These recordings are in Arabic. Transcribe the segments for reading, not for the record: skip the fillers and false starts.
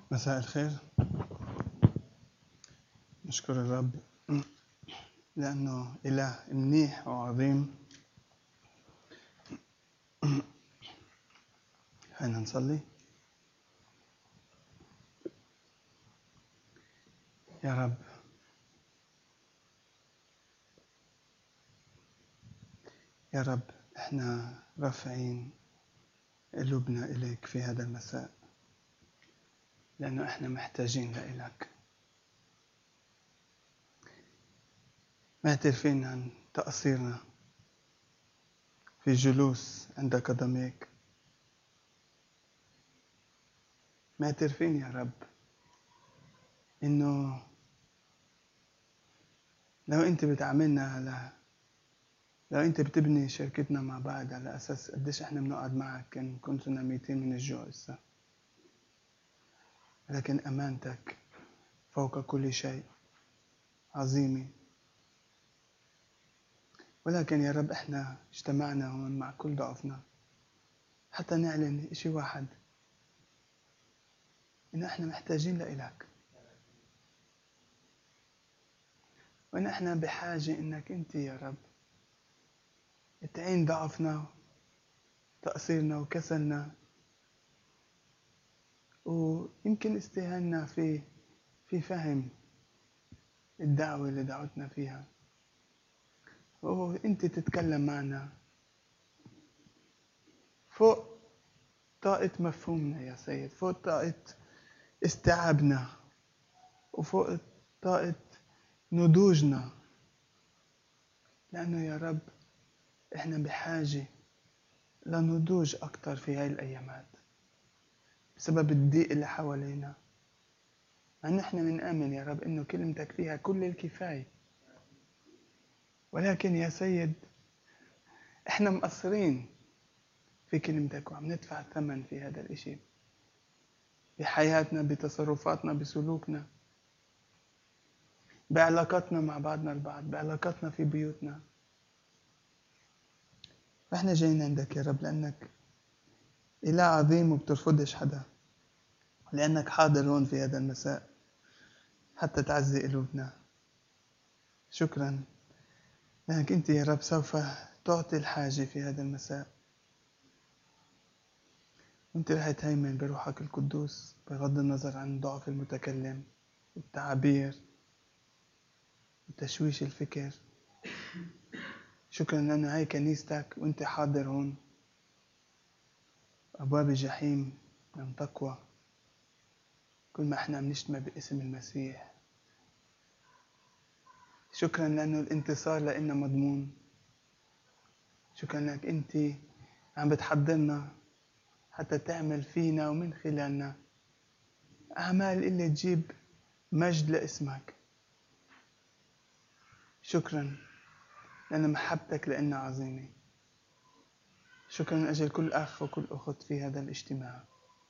مساء الخير. نشكر الرب لأنه إله منيح وعظيم. خلينا نصلي. يا رب، يا رب، احنا رافعين قلوبنا إليك في هذا المساء، لأنه احنا محتاجين لإلك. معترفين عن تقصيرنا في الجلوس عند قدميك. معترفين يا رب إنه لو أنت بتعاملنا لو أنت بتبني شركتنا مع بعض على أساس قديش إحنا بنقعد معك كنا ميتين من الجوع لسه، لكن أمانتك فوق كل شيء عظيمة. ولكن يا رب إحنا اجتمعنا هون مع كل ضعفنا حتى نعلن إشي واحد، إن إحنا محتاجين لإلك، وإن إحنا بحاجة إنك أنت يا رب تعين ضعفنا تقصيرنا وكسلنا، ويمكن استهاننا في فهم الدعوة اللي دعوتنا فيها، وأنت تتكلم معنا فوق طاقة مفهومنا يا سيد، فوق طاقة استيعابنا، وفوق طاقة نضوجنا، لأنه يا رب إحنا بحاجة لنضوج أكتر في هاي الأيامات بسبب الضيق اللي حوالينا. مع إن إحنا بنآمن يا رب إنه كلمتك فيها كل الكفاية، ولكن يا سيد إحنا مقصرين في كلمتك وعم ندفع ثمن في هذا الإشي، بحياتنا، بتصرفاتنا، بسلوكنا، بعلاقاتنا مع بعضنا البعض، بعلاقاتنا في بيوتنا. فإحنا جايين عندك يا رب لأنك إله عظيم وبترفضش حدا، لأنك حاضر هون في هذا المساء حتى تعزي قلوبنا. شكرا لأنك أنت يا رب سوف تعطي الحاجة في هذا المساء، وأنت رح تهيمن بروحك القدوس بغض النظر عن ضعف المتكلم والتعابير وتشويش الفكر. شكرا لأنه هاي كنيستك وأنت حاضر هون. أبواب الجحيم لن تقوى كل ما احنا بنشتم باسم المسيح. شكرا لأنه الانتصار لإلنا مضمون. شكرا لأنك أنت عم بتحضرنا حتى تعمل فينا ومن خلالنا أعمال اللي تجيب مجد لاسمك. شكرا لأن محبتك لإلنا عظيمة. شكرا من أجل كل أخ وكل أخت في هذا الاجتماع.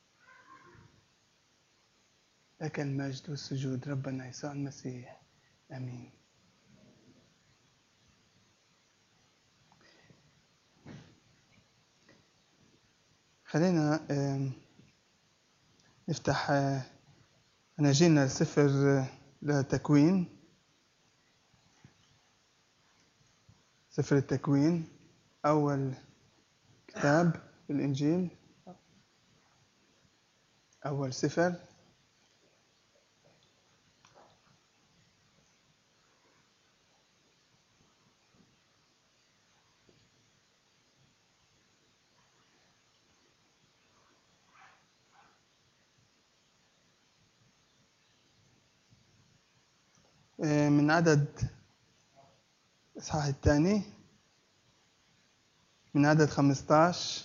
لك المجد والسجود ربنا يسوع المسيح، آمين. خلينا نفتح نجينا سفر التكوين. سفر التكوين أول كتاب في الإنجيل، أول سفر. من عدد الإصحاح الثاني، من عدد 15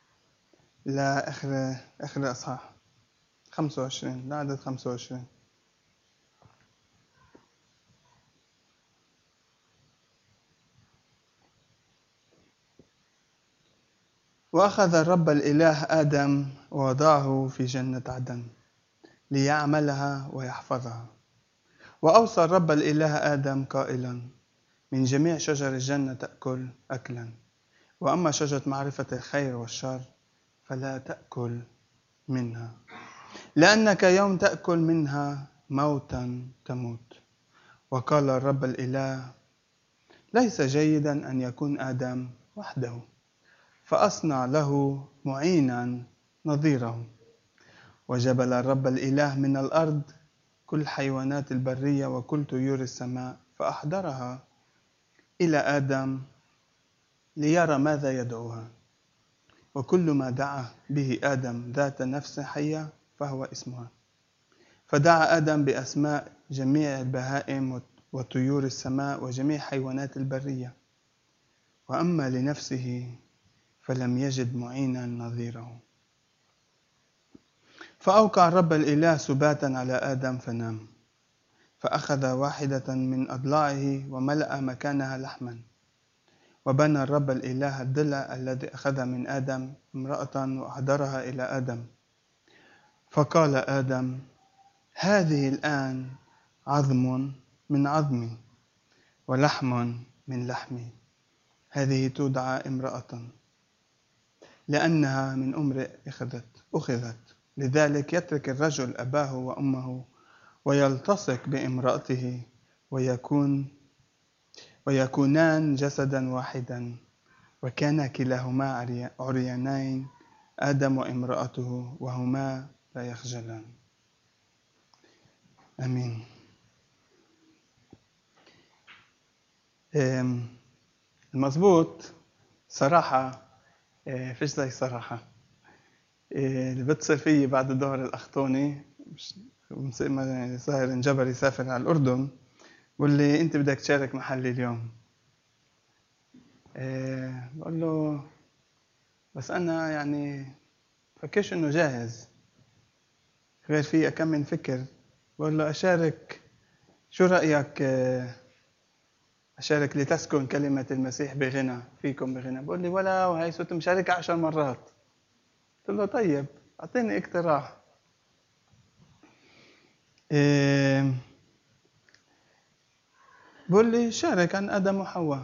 لآخر الإصحاح 25 لعدد 25. وأخذ الرب الإله آدم ووضعه في جنة عدن ليعملها ويحفظها. وأوصى الرب الإله آدم قائلا: من جميع شجر الجنة تأكل أكلا، وأما شجرة معرفة الخير والشر فلا تأكل منها، لأنك يوم تأكل منها موتا تموت. وقال الرب الإله: ليس جيدا أن يكون آدم وحده، فأصنع له معينا نظيره. وجبل الرب الإله من الأرض كل حيوانات البرية وكل طيور السماء، فأحضرها إلى آدم ليرى ماذا يدعوها. وكل ما دعا به آدم ذات نفس حية فهو اسمها. فدعا آدم بأسماء جميع البهائم وطيور السماء وجميع حيوانات البرية. وأما لنفسه فلم يجد معينا نظيره. فأوقع الرب الإله سباتا على آدم فنام. فأخذ واحدة من أضلاعه وملأ مكانها لحما. وبنى الرب الإله الضلع الذي أخذ من آدم امرأة وأحضرها إلى آدم. فقال آدم: هذه الآن عظم من عظمي ولحم من لحمي. هذه تدعى امرأة لأنها من امرئ أخذت. لذلك يترك الرجل أباه وأمه ويلتصق بامرأته ويكونان جسدا واحدا. وكان كلاهما عريانين آدم وامرأته وهما لا يخجلان. آمين. المضبوط صراحة فيش زي صراحة اللي بتصير فيي بعد الظهر الأخطوني صاير انجبر يسافر على الأردن، واللي أنت بدك تشارك محلي اليوم. بقول له بس أنا يعني فكرش إنه جاهز، غير في كم من فكر. بقول له أشارك، شو رأيك أشارك لتسكن كلمة المسيح بغنى فيكم بغنى. بقول لي ولا وهي صرت مشاركة 10 مرات. قلت له طيب أعطيني اقتراح. بقول لي شارك عن آدم وحواء.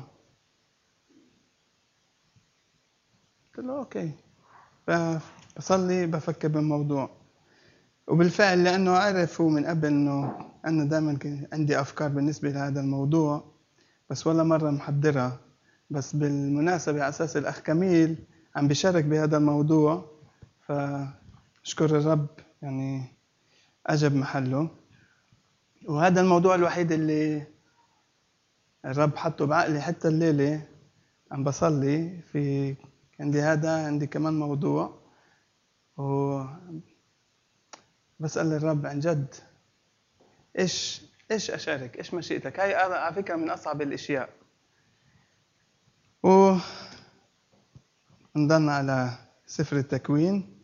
قلت له أوكي. بصلي بفكر بالموضوع، وبالفعل لأنه عرف هو من قبل أنه أنا دائما عندي أفكار بالنسبة لهذا الموضوع، بس ولا مرة محضرها. بس بالمناسبة على أساس الأخ كميل عم بيشارك بهذا الموضوع، فأشكر الرب يعني أجب محله. وهذا الموضوع الوحيد اللي الرب حطه بعقلي حتى الليلة عم بصلي في. عندي كمان موضوع، وبسأل الرب عن جد إيش أشارك، إيش مشيئتك. هاي على فكرة من أصعب الأشياء. ونضلنا على سفر التكوين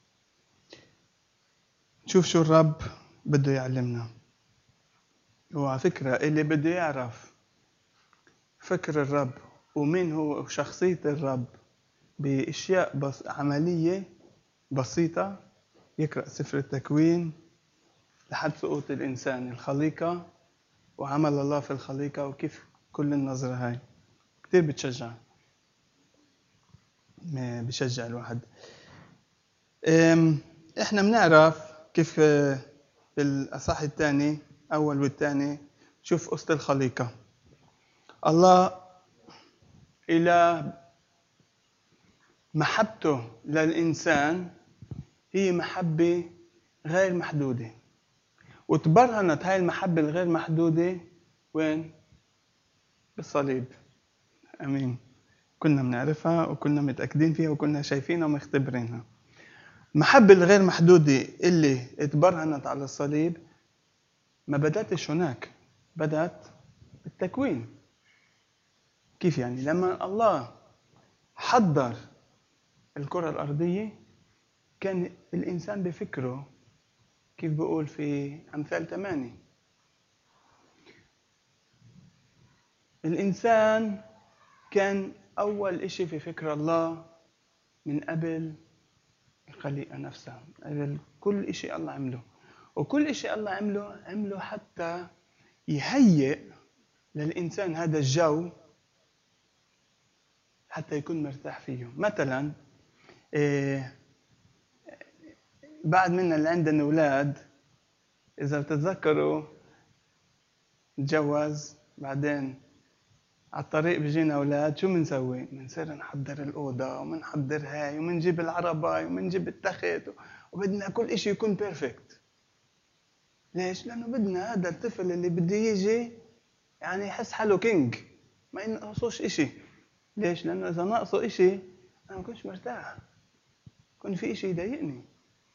نشوف شو الرب بده يعلمنا. وعلى فكرة اللي بده يعرف فكر الرب ومين هو وشخصية الرب بأشياء عملية بسيطة يقرأ سفر التكوين لحد سقوط الإنسان، الخليقة وعمل الله في الخليقة وكيف كل النظرة هاي كتير بشجع الواحد. احنا بنعرف كيف في الأصحاح الثاني أول والثاني شوف قصة الخليقة. الله إلى محبته للإنسان هي محبة غير محدودة، وتبرهنت هاي المحبة الغير محدودة وين؟ بالصليب. أمين. كنا بنعرفها وكنا متأكدين فيها وكنا شايفينها ومختبرينها. المحبة الغير محدودة اللي اتبرهنت على الصليب ما بدأتش هناك، بدأت بالتكوين. كيف يعني؟ لما الله حضر الكرة الأرضية كان الإنسان بفكره كيف بقول في أمثال 8 الإنسان كان أول إشي في فكر الله من قبل الخليقة نفسها، قبل كل إشي الله عمله. وكل إشي الله عمله حتى يهيئ للإنسان هذا الجو حتى يكون مرتاح فيه. مثلا بعد منا اللي عندنا أولاد، إذا بتتذكروا نتجوز بعدين على الطريق بيجينا أولاد، شو بنسوي؟ بنصير نحضر الأوضة ومنحضر هاي ومنجيب العرباي ومنجيب التخت وبدنا كل إشي يكون بيرفكت. ليش؟ لأنه بدنا هذا الطفل اللي بده يجي يعني يحس حاله كينج، ما ينقصوش إشي. ليش؟ لأنه إذا ناقصه إشي أنا ما كنتش مرتاح، كون في إشي يضايقني.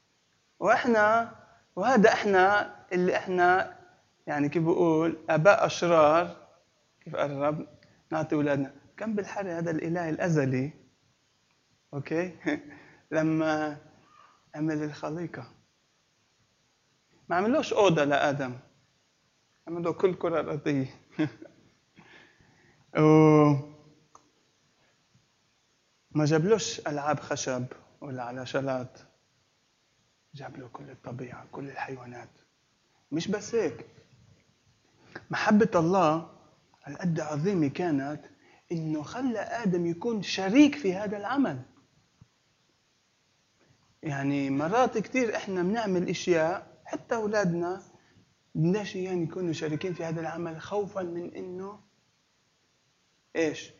وهذا إحنا اللي إحنا يعني كيف بقول آباء أشرار. كيف قال الرب؟ نعطي أولادنا كم بالحري هذا الإله الأزلي، أوكي؟ لما عمل الخليقة ما عملوش أوضة لآدم، عملوا كل كرة أرضية. ما جابلوش ألعاب خشب ولا على شلات، جاب له كل الطبيعة كل الحيوانات. مش بس هيك، محبة الله القد عظيمة كانت إنه خلى آدم يكون شريك في هذا العمل. يعني مرات كتير إحنا بنعمل إشياء حتى أولادنا بدناش يعني يكونوا شريكين في هذا العمل خوفا من إنه إيش؟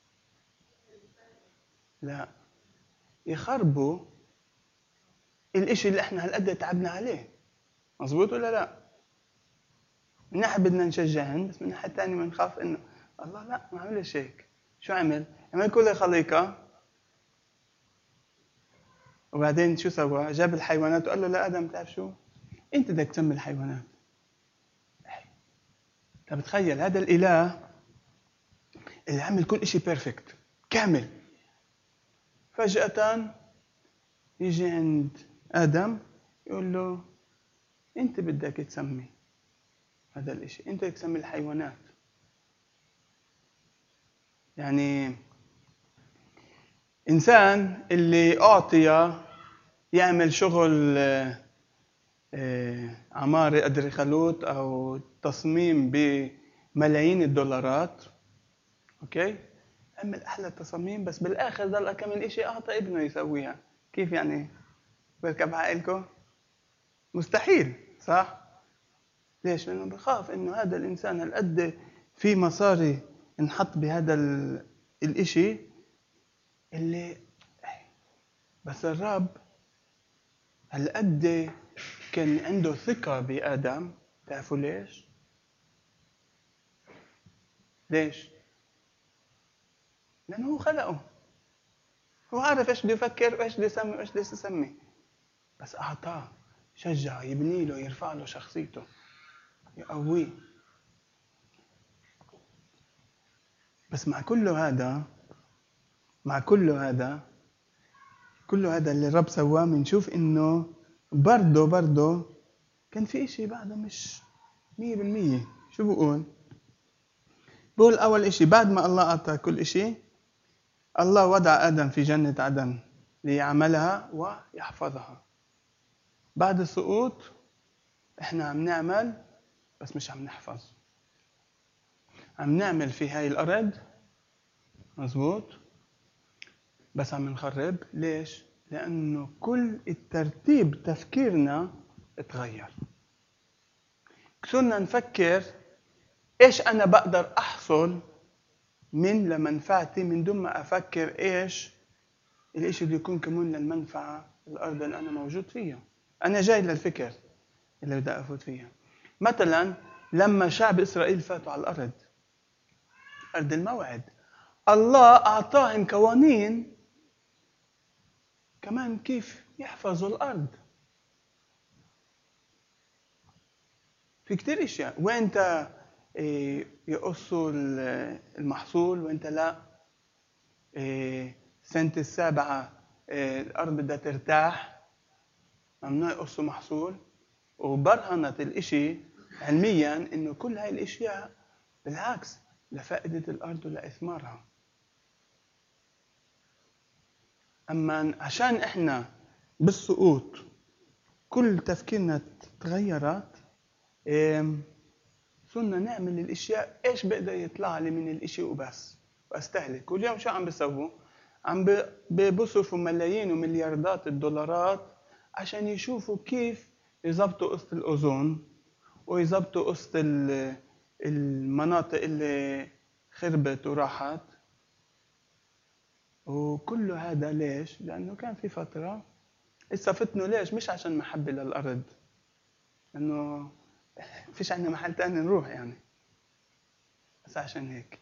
لا يخربوا الإشي اللي إحنا هالقد تعبنا عليه. مظبوط ولا لا؟ من ناحية بدنا نشجعهم، بس من ناحية تانية بنخاف إنه الله لا ما عملش هيك. شو عمل؟ عمل كل الخليقة وبعدين شو سوى؟ جاب الحيوانات وقال له لا آدم تعرف شو؟ أنت بدك تسمي الحيوانات. طب تخيل هذا الإله اللي عمل كل إشي بيرفكت كامل، فجأة يجي عند آدم يقول له أنت بدك تسمي هذا الإشي، أنت بدك تسمي الحيوانات. يعني إنسان اللي أعطي يعمل شغل عمارة أدريخلوت أو تصميم بملايين الدولارات، أوكي؟ عمل أحلى تصاميم، بس بالآخر ضل كم من إشي أعطى ابنه يسويها. كيف يعني؟ بركب عقلكم؟ مستحيل، صح؟ ليش؟ لأنه بخاف إنه هذا الإنسان هالقد في مصاري انحط بهذا الإشي اللي بس الرب هالقد كان عنده ثقة بآدم. تعرفوا ليش؟ ليش؟ لأنه هو خلقه، هو عارف إيش بده يفكر وإيش بده يسمي وإيش بده يسمي، بس أعطاه، شجعه، يبني له، يرفع له شخصيته، يقويه. بس مع كل هذا كل هذا اللي الرب سواه بنشوف إنه برضه كان في إشي بعده مش 100%. شو بقول؟ بقول أول إشي بعد ما الله أعطى كل إشي، الله وضع آدم في جنة عدن ليعملها ويحفظها. بعد السقوط إحنا عم نعمل بس مش عم نحفظ، عم نعمل في هاي الأرض مزبوط بس عم نخرب. ليش؟ لأنه كل الترتيب تفكيرنا اتغير. كنا نفكر إيش أنا بقدر أحصل من لمنفعتي من دون ما أفكر إيش الإشي اللي يكون كمان للمنفعة الأرض اللي أنا موجود فيها. أنا جاي للفكر اللي بدي أفوت فيها. مثلا لما شعب إسرائيل فاتوا على الأرض، أرض الموعد، الله أعطاهم قوانين كمان كيف يحفظوا الأرض. في كتير إشياء وين يقصوا المحصول وانت لا، سنة السابعة الأرض بدها ترتاح، ممنوع يقصوا محصول. وبرهنت الإشي علميا إنه كل هاي الإشياء بالعكس لفائدة الأرض ولإثمارها. أما عشان إحنا بالسقوط كل تفكيرنا تغيرت، صرنا نعمل الاشياء ايش بقدر يطلع لي من الاشي وبس واستهلك. واليوم شو عم بيسووا؟ عم بيصرفوا ملايين وملياردات الدولارات عشان يشوفوا كيف يضبطوا قصة الأوزون ويضبطوا قصة المناطق اللي خربت وراحت. وكل هذا ليش؟ لأنه كان في فترة استفتنوا. ليش؟ مش عشان محبة للأرض، لأنه فيش عندنا محل تاني نروح يعني، بس عشان هيك.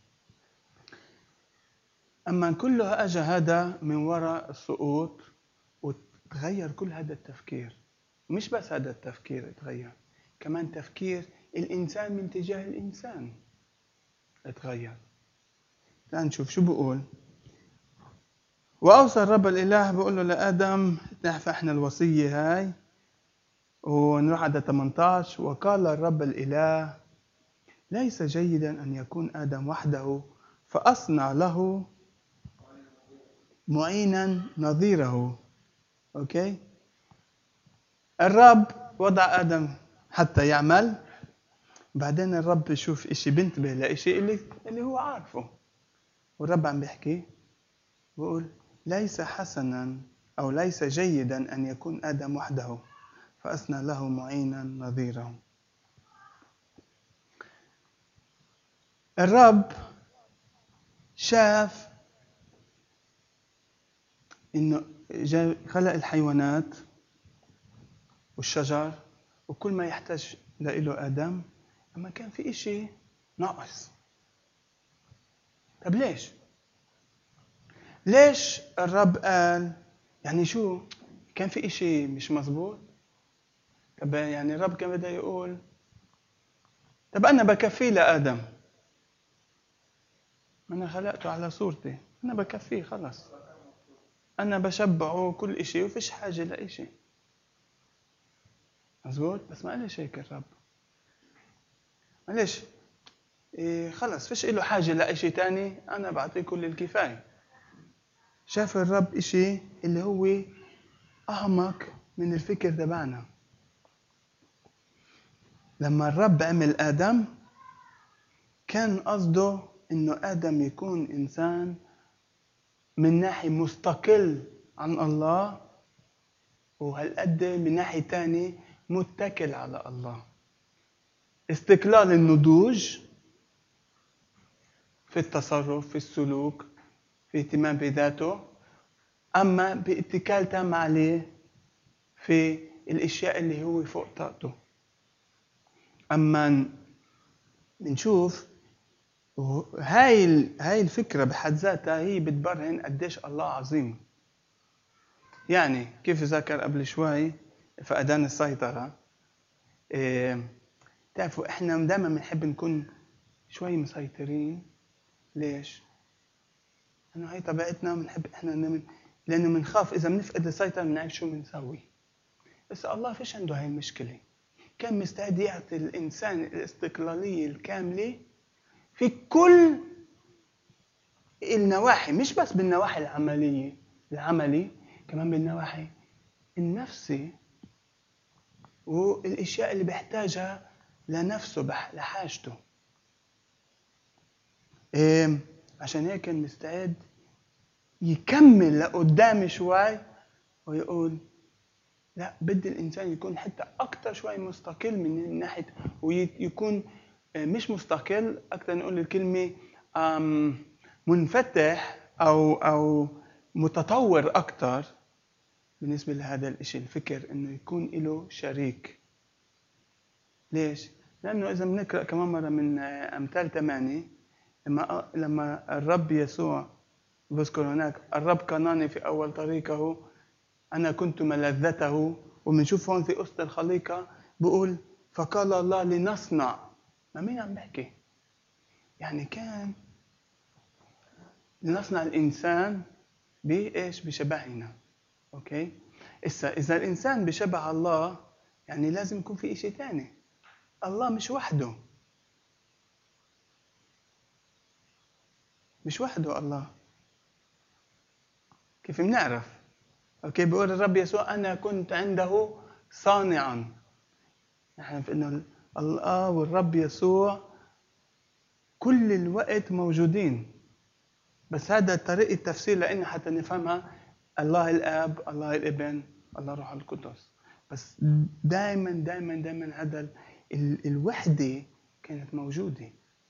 أما كله أجى هذا من وراء السقوط، وتغير كل هذا التفكير. مش بس هذا التفكير اتغير، كمان تفكير الإنسان من تجاه الإنسان اتغير. تعال نشوف شو بقول. وأوصى الرب الإله بقول له لآدم، نحفظ احنا الوصية هاي ونروح على 18. وقال الرب الإله ليس جيدا أن يكون آدم وحده، فأصنع له معينا نظيره. أوكي، الرب وضع آدم حتى يعمل. بعدين الرب يشوف إشي، بنتبه لإشي اللي هو عارفه. والرب عم بيحكي بقول ليس حسنا أو ليس جيدا أن يكون آدم وحده، فأصنع له معينا نظيره. الرب شاف إنه خلق الحيوانات والشجر وكل ما يحتاج له آدم، أما كان في إشي ناقص. طب ليش الرب قال يعني شو؟ كان في إشي مش مزبوط. طب يعني الرب كان بده يقول طب أنا بكفيه لآدم، أنا خلقته على صورتي، أنا بكفيه خلص، أنا بشبعه كل إشي وفيش حاجة لإشي. مزبوط؟ بس ما قالش هيك الرب. معلش خلص فيش له حاجة لإشي تاني، أنا بعطيه كل الكفاية. شاف الرب إشي اللي هو أعمق من الفكر تبعنا. لما الرب عمل آدم كان قصده إنه آدم يكون إنسان من ناحية مستقل عن الله، وهالقد من ناحية تاني متكل على الله. استقلال النضوج في التصرف، في السلوك، في اهتمام بذاته، أما باتكال تام عليه في الأشياء اللي هو فوق طاقته. أما بنشوف هاي الفكرة بحد ذاتها هي بتبرهن قديش الله عظيم. يعني كيف ذكر قبل شوي فقدان السيطرة. تعرفوا إحنا دائما بنحب نكون شوي مسيطرين. ليش؟ لأنه هاي طبيعتنا، بنحب إحنا لأنه بنخاف إذا بنفقد السيطرة بنعرف شو بنسوي. بس الله فيش عنده هاي المشكلة. كان مستعد يعطي الإنسان الاستقلالية الكاملة في كل النواحي، مش بس بالنواحي العملي، كمان بالنواحي النفسي والاشياء اللي بيحتاجها لنفسه لحاجته. عشان هيك كان مستعد يكمل لقدام شوي ويقول لا، بدي الانسان يكون حتى اكثر شوي مستقل من ناحيه، ويكون مش مستقل اكثر، نقول الكلمه منفتح او متطور اكثر بالنسبه لهذا الشيء، الفكر انه يكون له شريك. ليش؟ لانه اذا بنقرا كمان مره من امثال 8، لما الرب يسوع بذكر هناك الرب قناني في اول طريقه، انا كنت ملذته. وبنشوف هون في قصه الخليقه بقول فقال الله لنصنع. ما مين عم بحكي؟ يعني كان لنصنع الانسان بايش؟ بشبهنا. اوكي، اذا الانسان بشبه الله يعني لازم يكون في شيء ثاني. الله مش وحده، مش وحده الله. كيف بنعرف؟ اوكي، بيقول الرب يسوع انا كنت عنده صانعا. نحن في انه الله والرب يسوع كل الوقت موجودين، بس هذا طريقة تفسير لأن حتى نفهمها. الله الآب، الله الابن، الله روح القدس. بس دائما دائما دائما هذا الوحدة كانت موجودة.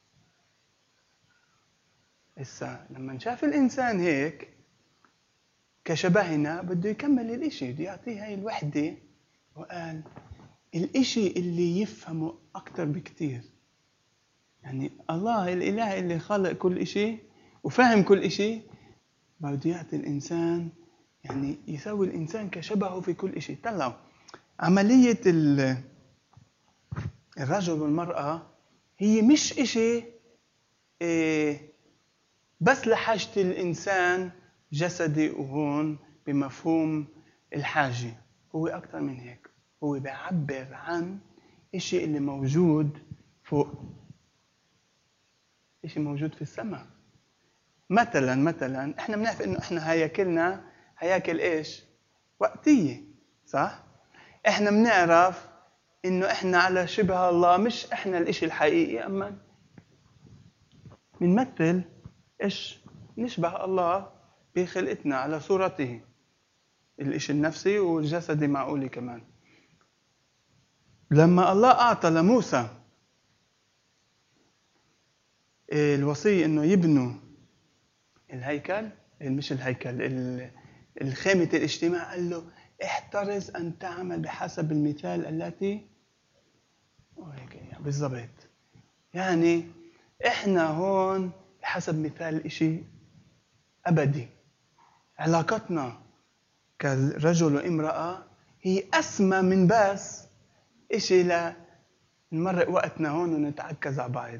هسا لما شاف الإنسان هيك كشبهنا بده يكمل الإشي، بده يعطيه هاي الوحدة، وقال الإشي اللي يفهمه أكتر بكتير. يعني الله الإله اللي خلق كل إشي وفهم كل إشي بده يعطي الإنسان، يعني يسوي الإنسان كشبهه في كل إشي. طلعوا عملية الرجل والمرأة هي مش إشي بس لحاجة الإنسان جسدي وهون بمفهوم الحاجة، هو أكتر من هيك. هو بيعبر عن إشي اللي موجود فوق، إشي موجود في السماء. مثلا إحنا بنعرف إنه إحنا هياكلنا هياكل إيش؟ وقتية، صح؟ إحنا بنعرف إنه إحنا على شبه الله، مش إحنا الإشي الحقيقي، أما بنمثل إيش؟ نشبه الله بخلقتنا على صورته، الإشي النفسي والجسدي معقولي كمان. لما الله أعطى لموسى الوصية إنه يبنوا الهيكل، مش الهيكل، الخيمة الاجتماع، قال له احترز أن تعمل بحسب المثال التي بالضبط. يعني إحنا هون بحسب مثال إشي أبدي. علاقتنا كرجل وامرأة هي أسمى من بس إشي لنمرق وقتنا هون ونتعكز على بعض.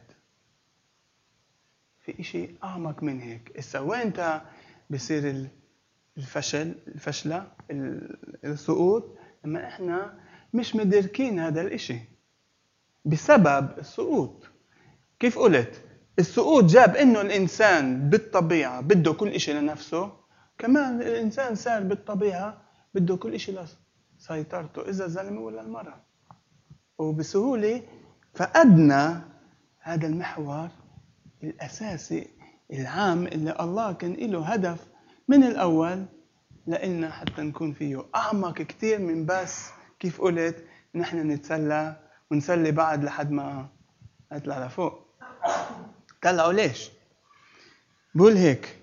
في إشي أعمق من هيك. إسا وين بصير الفشلة، السقوط؟ لما إحنا مش مدركين هذا الإشي بسبب السقوط. كيف قلت؟ السقوط جاب إنه الإنسان بالطبيعة بده كل إشي لنفسه، كمان الإنسان صار بالطبيعة بده كل إشي لسيطرته، إذا الزلمة ولا المرأة. وبسهولة فقدنا هذا المحور الأساسي العام اللي الله كان له هدف من الأول لإلنا حتى نكون فيه أعمق كتير من بس كيف قلت نحن نتسلى ونسلي بعض لحد ما نطلع لفوق. طلعوا ليش؟ بقول هيك: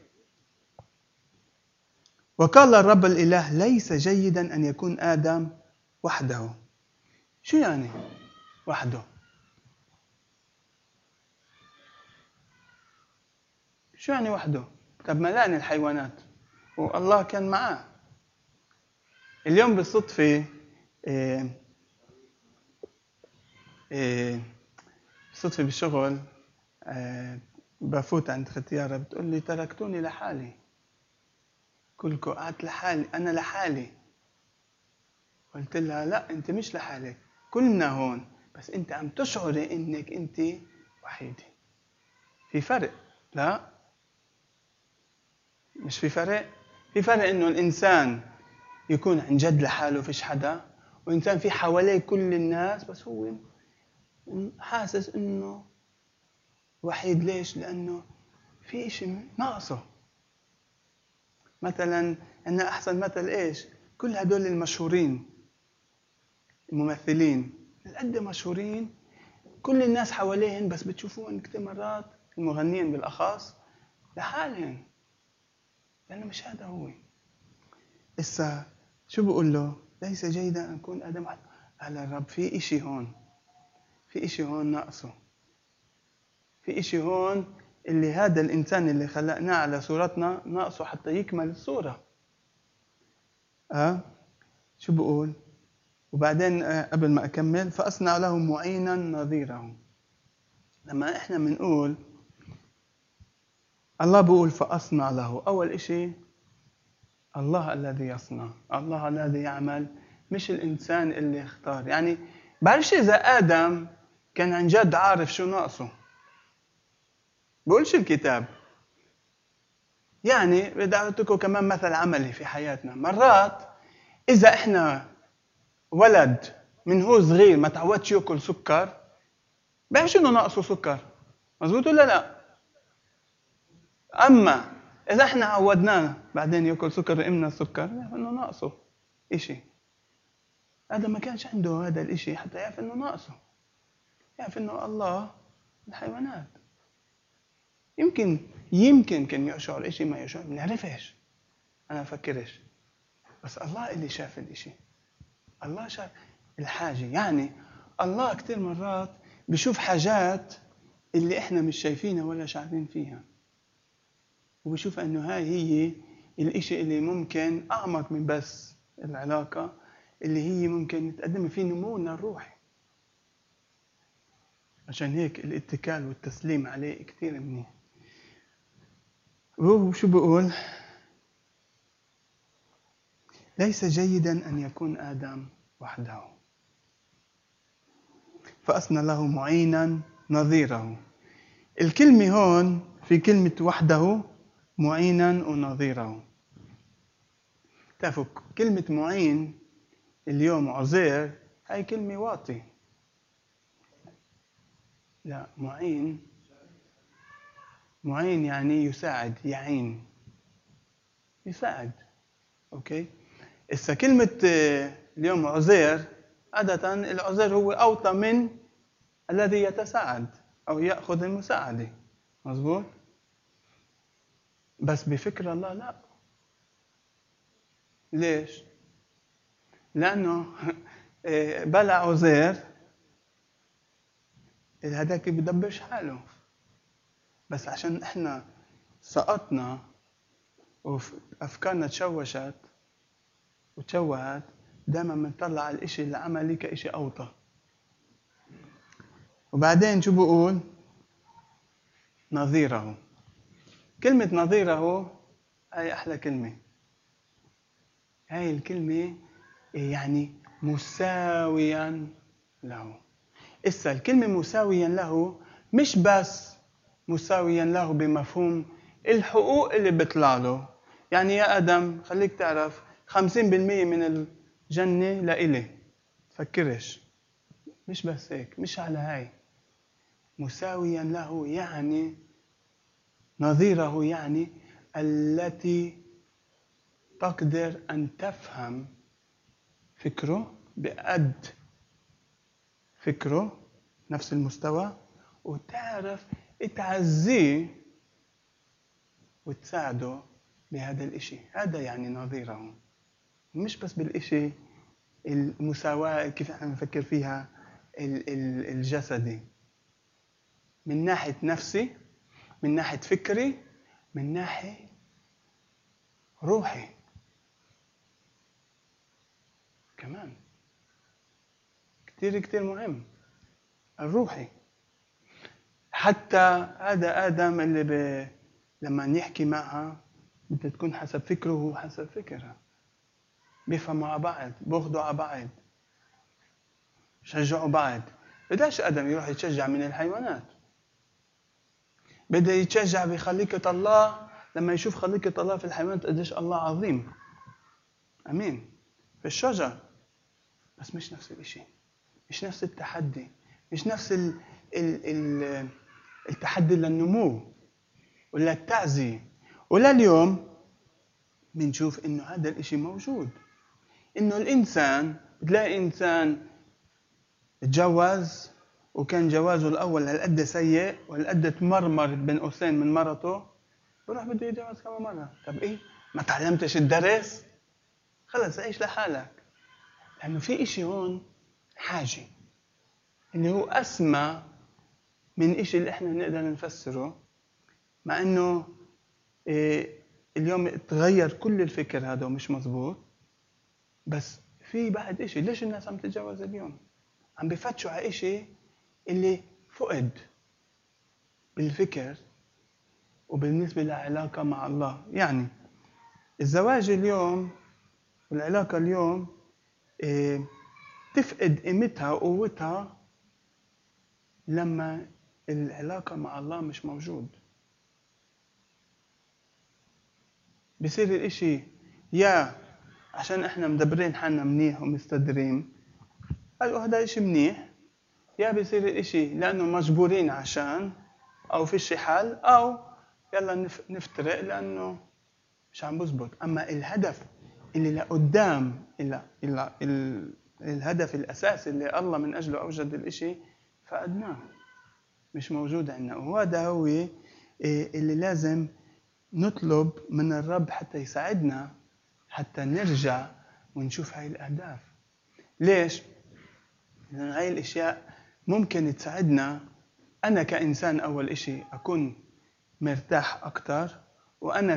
وقال الرب الإله ليس جيدا أن يكون آدم وحده. شو يعني وحده؟ شو يعني وحده؟ طب ملان الحيوانات والله كان معاه. اليوم بالصدفة صدفة بالشغل بفوت عند ختيارة بتقول لي تركتوني لحالي، كلكم قعدت لحالي، أنا لحالي. قلت لها لا، أنت مش لحالك، كلنا هون، بس أنت عم تشعري إنك أنت وحيدة. في فرق؟ لا، مش في فرق. في فرق إنه الإنسان يكون عن جد لحاله فيش حدا، وإنسان في حواليه كل الناس بس هو حاسس إنه وحيد. ليش؟ لأنه في إشي ناقصه. مثلا أنا أحسن مثل إيش؟ كل هدول المشهورين الممثلين القد مشهورين، كل الناس حواليهم، بس بتشوفوهم كتير مرات المغنيين بالأخص لحالهم، لأنه مش هذا هو. إسا شو بقول له؟ ليس جيدا أن يكون آدم وحده. قال الرب في إشي هون، في إشي هون ناقصه، في إشي هون اللي هذا الإنسان اللي خلقناه على صورتنا ناقصه حتى يكمل الصورة. شو بقول؟ وبعدين قبل ما أكمل: فأصنع له معينا نظيره. لما إحنا بنقول الله بقول فأصنع له، أول إشي الله الذي يصنع، الله الذي يعمل، مش الإنسان اللي اختار. يعني بعرفش إذا آدم كان عن جد عارف شو ناقصه، بقولش الكتاب. يعني بدي أعطيكم كمان مثل عملي في حياتنا. مرات إذا إحنا ولد من هو صغير ما تعودش يأكل سكر، بعرفش إنه ناقصه سكر، مزبوط ولا لا؟ أما إذا إحنا عودناه بعدين يأكل سكر وإمنا السكر، إنه ناقصه إشي. آدم ما كانش عنده هذا الإشي حتى يعرف إنه ناقصه، يعرف إنه الله الحيوانات. يمكن كان يشعر إشي ما يشعر، ما نعرفش، أنا أفكرش، بس الله اللي شاف الإشي، الله شاف الحاجة. يعني الله كتير مرات بيشوف حاجات اللي إحنا مش شايفينها ولا شاعرين فيها، وبيشوف إنه هاي هي الإشي اللي ممكن أعمق من بس العلاقة، اللي هي ممكن نتقدم فيه نمونا الروحي. عشان هيك الاتكال والتسليم عليه كتير منيح. وهو شو بقول؟ ليس جيدا أن يكون آدم وحده، فأصنع له معينا نظيره. الكلمة هون في كلمة وحده، معينا ونظيره. تعرفوا كلمة معين اليوم عزير هاي كلمة واطي. لا، معين يعني يساعد، يعين، يساعد. أوكي. إذا كلمة اليوم عزير، عادة العزير هو أوطى من الذي يتساعد أو يأخذ المساعدة، مظبوط؟ بس بفكر الله لا. ليش؟ لأنه بلع عزير هذاك بدبرش حاله، بس عشان إحنا سقطنا وأفكارنا تشوشت وتشوهت، دائما بنطلع على الإشي اللي عملي كإشي أوطى. وبعدين شو بقول؟ نظيره. كلمة نظيره هاي أحلى كلمة. هاي الكلمة يعني مساويا له. إسا الكلمة مساويا له مش بس مساويا له بمفهوم الحقوق اللي بيطلع له. يعني يا آدم خليك تعرف 50% من الجنة لإلي، تفكرش. مش بس هيك، مش على هاي. مساويا له يعني نظيره، يعني التي تقدر أن تفهم فكره بقد فكره نفس المستوى، وتعرف تعزيه وتساعده بهذا الإشي. هذا يعني نظيره. مش بس بالإشي المساواة كيف احنا نفكر فيها الجسدي، من ناحية نفسي، من ناحية فكري، من ناحية روحي كمان. كتير مهم الروحي. حتى هذا آدم اللي لما نحكي معها بدها تكون حسب فكره وهو حسب فكرها، بيفهموا على بعض، بياخدوا على بعض، شجعوا بعض. بداش آدم يروح يتشجع من الحيوانات، بده يتشجع بخليقة الله. لما يشوف خليقة الله في الحيوانات قديش الله عظيم، أمين، في الشجر، بس مش نفس الإشي، مش نفس التحدي، مش نفس التحدي للنمو ولا التعزية. ولا اليوم بنشوف إنه هذا الإشي موجود. إنه الإنسان بتلاقي إنسان تجوز وكان جوازه الأول هالقد سيء وهالقد تمرمر بين قوسين من مرته، بروح بده يتجوز كمان مرة. طب إيه؟ ما تعلمتش الدرس؟ خلص عيش لحالك. لأنه في إشي هون حاجة اللي هو أسمى من إشي اللي إحنا نقدر نفسره. مع إنه اليوم تغير كل الفكر هذا ومش مزبوط، بس في بعد إشي. ليش الناس عم تتجوز اليوم؟ عم بفتشوا على إشي اللي فقد بالفكر وبالنسبة للعلاقة مع الله. يعني الزواج اليوم والعلاقة اليوم تفقد قيمتها وقوتها لما العلاقة مع الله مش موجود. بصير الاشي يا عشان احنا مدبرين حالنا منيح ومستدرين، قالوا هذا اشي منيح، يا بصير الاشي لانه مجبورين عشان او فيش حال، او يلا نفترق لانه مش عم بزبط. اما الهدف اللي لقدام الهدف الأساسي اللي الله من أجله أوجد الإشي فقدناه، مش موجود عندنا. وهذا هو اللي لازم نطلب من الرب حتى يساعدنا حتى نرجع ونشوف هاي الأهداف. ليش؟ لأن هاي الأشياء ممكن تساعدنا. أنا كإنسان أول إشي أكون مرتاح أكتر، وأنا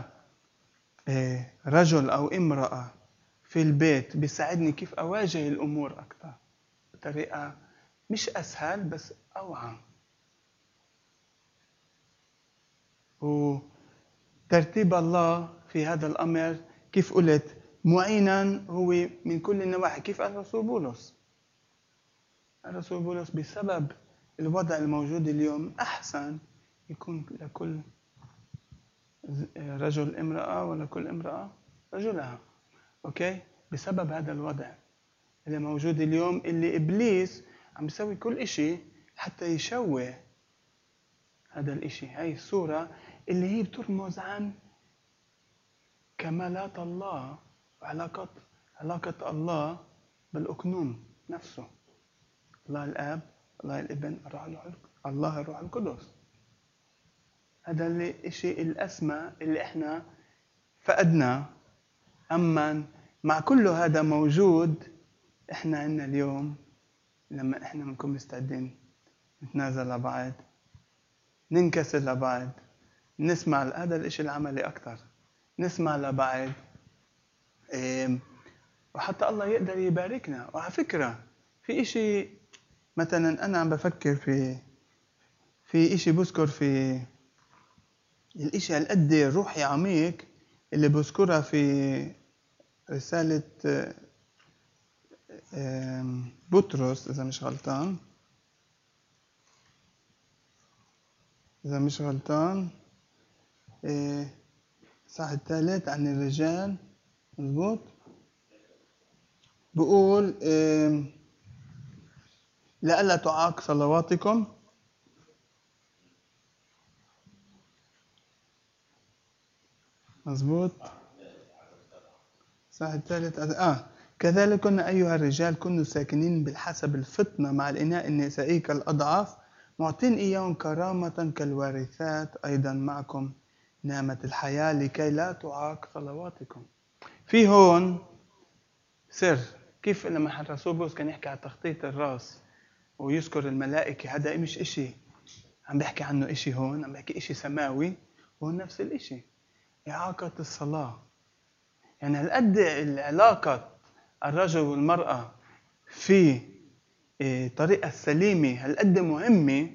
كرجل أو امرأة في البيت بيساعدني كيف أواجه الأمور أكتر بطريقة مش أسهل بس أوعى. وترتيب الله في هذا الأمر كيف قلت معينا هو من كل النواحي. كيف الرسول بولس بسبب الوضع الموجود اليوم أحسن يكون لكل رجل امرأة ولكل امرأة رجلها. أوكي؟ بسبب هذا الوضع اللي موجود اليوم، اللي إبليس عم يسوي كل إشي حتى يشوه هذا الإشي. هاي الصورة اللي هي بترمز عن كمالات الله وعلاقة الله بالأكنوم نفسه، الله الآب، الله الابن، الله الروح القدس. هذا الشيء الأسمى اللي إحنا فقدنا. أما مع كل هذا موجود، إحنا عنا اليوم لما إحنا بنكون مستعدين نتنازل لبعض، ننكسر لبعض، نسمع هذا الإشي العملي أكتر، نسمع لبعض، وحتى الله يقدر يباركنا. وعلى فكرة في إشي مثلا أنا عم بفكر في إشي بذكر في الإشي هالقد روحي عميق اللي بذكرها في رسالة بطرس إذا مش غلطان صح الثالث عن الرجال، مظبوط. بقول لئلا تعاق صلواتكم مظبوط صح الثالث. كذلك كنا أيها الرجال كنوا ساكنين بالحسب الفطنة مع الإناء النسائي كالأضعاف، معطين إياهم كرامة كالوارثات أيضا معكم نعمة الحياة لكي لا تعاق صلواتكم. في هون سر كيف لما الرسول بولس كان يحكي على تخطيط الرأس ويذكر الملائكة، هذا مش إشي عم بحكي عنه إشي هون، عم بحكي إشي سماوي. وهون نفس الإشي إعاقة الصلاة. يعني هالقد العلاقة الرجل والمرأة في طريقة السليمة هالقد مهمة،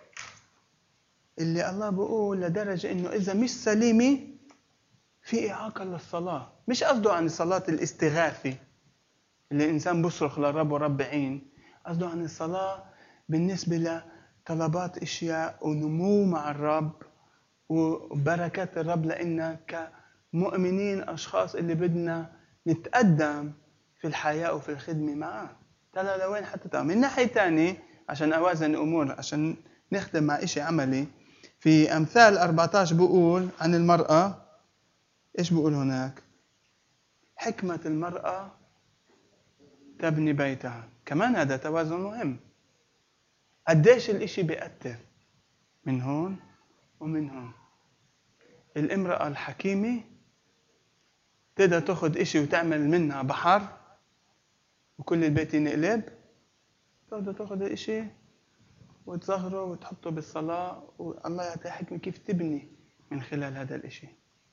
اللي الله بيقول لدرجة إنه إذا مش سليمة في إعاقة للصلاة. مش قصده عن الصلاة الاستغاثة اللي الإنسان بصرخ للرب ورب عين، قصده عن الصلاة بالنسبة لطلبات إشياء ونمو مع الرب وبركات الرب لإننا كمؤمنين أشخاص اللي بدنا نتقدم في الحياة وفي الخدمة معه. تلا لوين حتى تعمل. من ناحية تانية عشان أوازن الأمور، عشان نخدم مع إشي عملي، في أمثال 14 بقول عن المرأة إيش بقول هناك؟ حكمة المرأة تبني بيتها. كمان هذا توازن مهم. قديش الإشي بيأثر من هون ومن هون. الامرأة الحكيمة تقدر تاخد إشي وتعمل منها بحر وكل البيت ينقلب. تقدر تاخد الإشي وتصغره وتحطه بالصلاة، والله يعطيها حكمة كيف تبني من خلال هذا الإشي.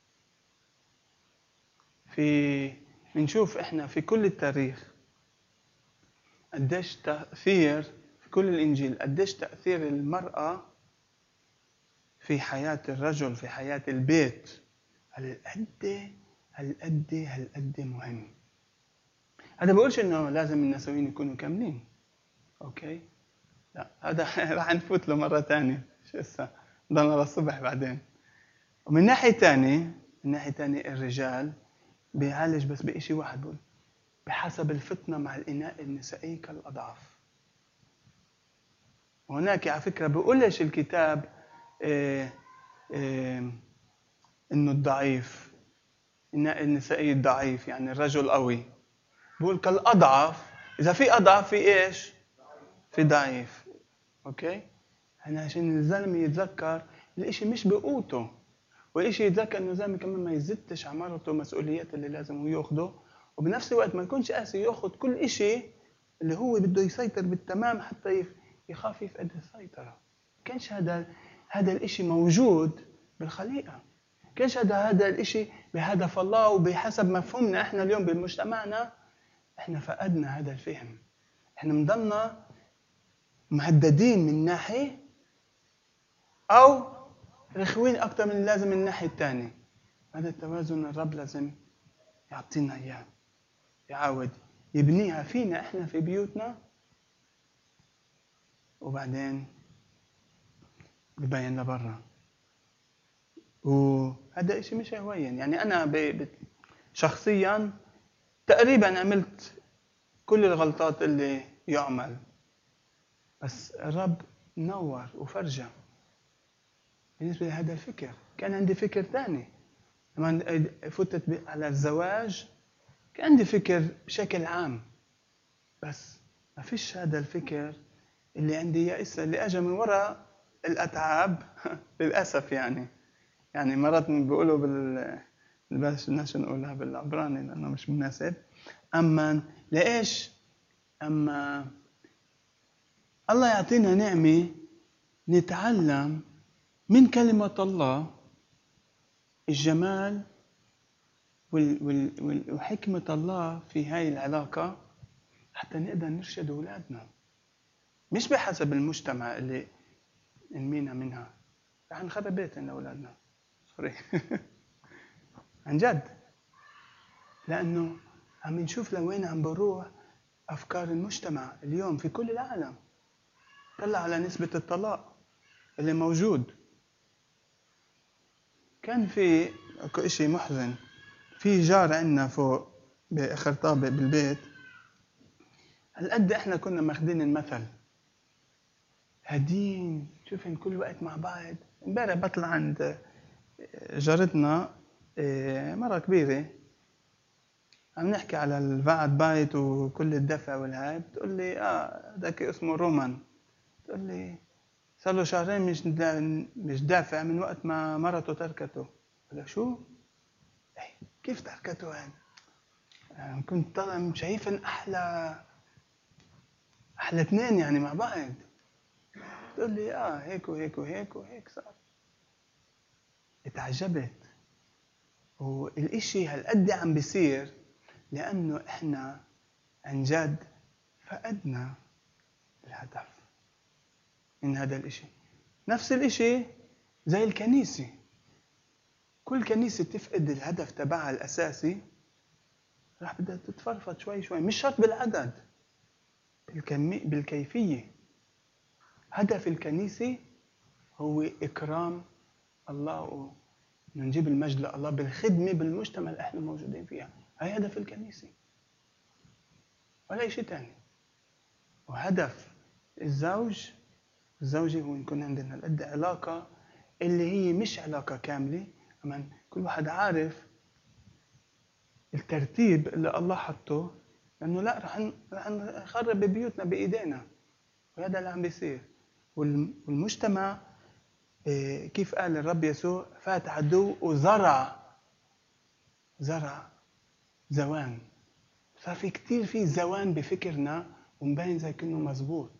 بنشوف إحنا في كل التاريخ قديش تأثير، في كل الإنجيل قديش تأثير المرأة في حياة الرجل، في حياة البيت. هالقد مهم. هذا بقولش إنه لازم النسوين يكونوا كاملين. أوكي؟ لا، هذا راح نفوت له مرة تانية. شو هسه؟ ضلنا للصبح بعدين. ومن ناحية تانية الرجال بيعالج بس بإشي واحد، بقول بحسب الفطنة مع الإناء النسائي كالأضعاف. وهناك على فكرة بقولش الكتاب إنه الضعيف، الإناء النسائي الضعيف يعني الرجل قوي. بقول كالأضعف إذا في أضعف في إيش؟ في ضعيف. أوكي؟ احنا عشان الزلمة يتذكر الإشي مش بقوته، والإشي يتذكر إنه الزلمة كمان ما يزتش على مرته مسؤوليات اللي لازم هو ياخده، وبنفس الوقت ما يكونش قاسي ياخد كل إشي اللي هو بده يسيطر بالتمام حتى يخاف يفقد السيطرة. كانش هذا الإشي موجود بالخليقة. كانش هذا الإشي بهدف الله وبحسب مفهومنا إحنا اليوم بمجتمعنا. إحنا فقدنا هذا الفهم. إحنا مضلنا مهددين من ناحية أو رخوين أكتر من اللازم من الناحية الثانية. هذا التوازن الرب لازم يعطينا إياه، يعاود يبنيها فينا إحنا في بيوتنا، وبعدين ببين لبرا. وهذا إشي مش هوين. يعني أنا شخصياً تقريباً عملت كل الغلطات اللي يعمل، بس الرب نور وفرجة بالنسبة لهذا الفكر. كان عندي فكر ثاني لما فتت على الزواج، كان عندي فكر بشكل عام، بس ما فيش هذا الفكر اللي عندي يا إسا اللي أجا من وراء الأتعاب للأسف. يعني مرات بيقولوا بلاش نقولها بالعبراني لأنه مش مناسب. أما لإيش؟ أما الله يعطينا نعمة نتعلم من كلمة الله الجمال وحكمة الله في هاي العلاقة حتى نقدر نرشد أولادنا، مش بحسب المجتمع اللي نمينا منها. رح نخرب بيتنا أولادنا سوري عن جد، لأنه عم نشوف لوين عم بروح أفكار المجتمع اليوم في كل العالم. طلع على نسبة الطلاق اللي موجود. كان في اكو اشي محزن، في جار عندنا فوق بآخر طابق بالبيت، هالقد احنا كنا ماخدين المثل هادين شوفن كل وقت مع بعض. امبارح بطلع عند جارتنا مرة كبيرة، عم نحكي على البعد بايت وكل الدفع والهاي، بتقول لي هذاك اسمه رومان. تقول لي صار له شهرين مش دافع من وقت ما مرته تركته. قال شو؟ كيف تركته يعني؟ كنت طالع شايفن احلى اثنين يعني مع بعض. تقول لي هيك وهيك وهيك وهيك صار. اتعجبت. والاشي هالقد عم بيصير لانه احنا عن جد فقدنا الهدف من هذا الاشي. نفس الاشي زي الكنيسة. كل كنيسة تفقد الهدف تبعها الاساسي راح بدها تتفرفط شوي شوي، مش شرط بالعدد، بالكيفية. هدف الكنيسة هو إكرام الله ونجيب المجد لله بالخدمة بالمجتمع اللي احنا موجودين فيها. هاي هدف الكنيسة ولا شيء تاني. وهدف الزوجة هو يكون عندنا القد علاقة اللي هي مش علاقة كاملة، أما كل واحد عارف الترتيب اللي الله حطه، لأنه لا رح نخرب بيوتنا بإيدينا، وهذا اللي عم بيصير. والمجتمع كيف قال الرب يسوع فات عدو وزرع زوان. صار في كتير في زوان بفكرنا ومبين زي كأنه مزبوط.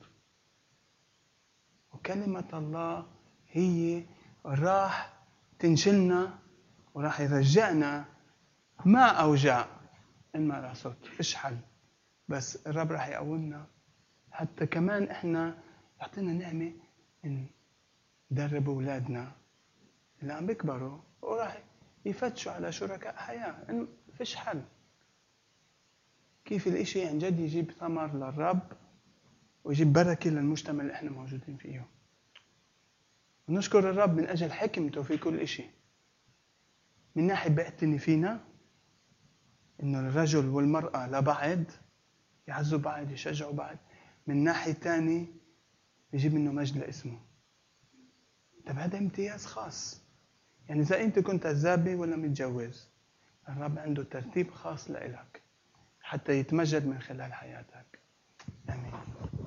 وكلمة الله هي راح تنشلنا وراح يرجعنا. ما أوجع إن ما رأسوت فيش حل، بس الرب راح يقومنا حتى كمان إحنا يعطينا نعمة إن ندرب أولادنا اللي عم بيكبروا وراح يفتشوا على شركاء حياة. إن فيش حل. كيف الإشي عن جد يجيب ثمر للرب ويجيب بركة للمجتمع اللي إحنا موجودين فيه. ونشكر الرب من أجل حكمته في كل إشي. من ناحية بيعتني فينا إنه الرجل والمرأة لبعض يعزوا بعض يشجعوا بعض. من ناحية تاني يجيب منه مجد لاسمه. طب هذا امتياز خاص. يعني إذا أنت كنت عزابي ولا متجوز، الرب عنده ترتيب خاص لإلك حتى يتمجد من خلال حياتك. آمين.